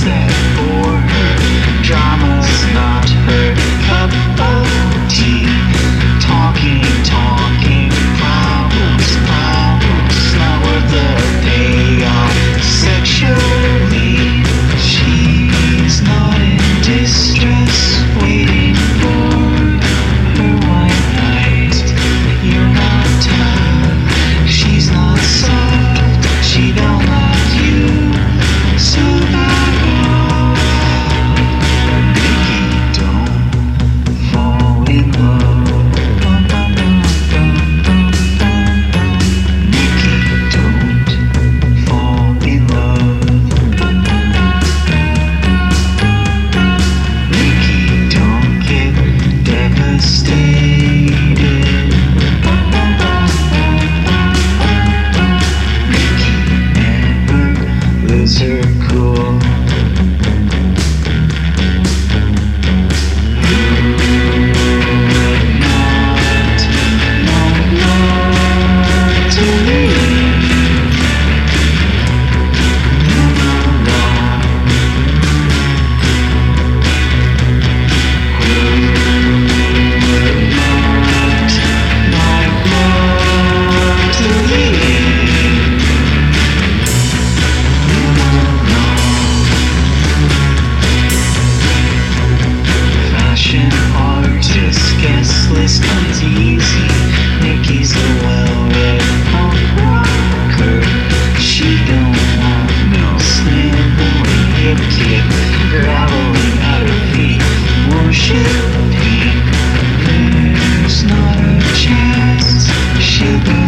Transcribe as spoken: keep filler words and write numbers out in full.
set for her. Drama's not her cup of tea. Talking, talking, problems, problems, not worth the payoff. Sexually, she's not in distress, waiting for her white knight. You're not tough, she's not soft, she don't love you, so back off. Nikki, don't fall in love. Nikki, don't fall in love. Nikki, don't get devastated. Nikki, never lose her cool. Who would not, not want to leave? Never wrong. Who would not, not want to leave? Never wrong. Fashion artist, guest list uneasy. Nikki's the well-read punk rocker. She don't want no sniveling hip kick, graveling at her feet, worshiping. There's not a chance she'll go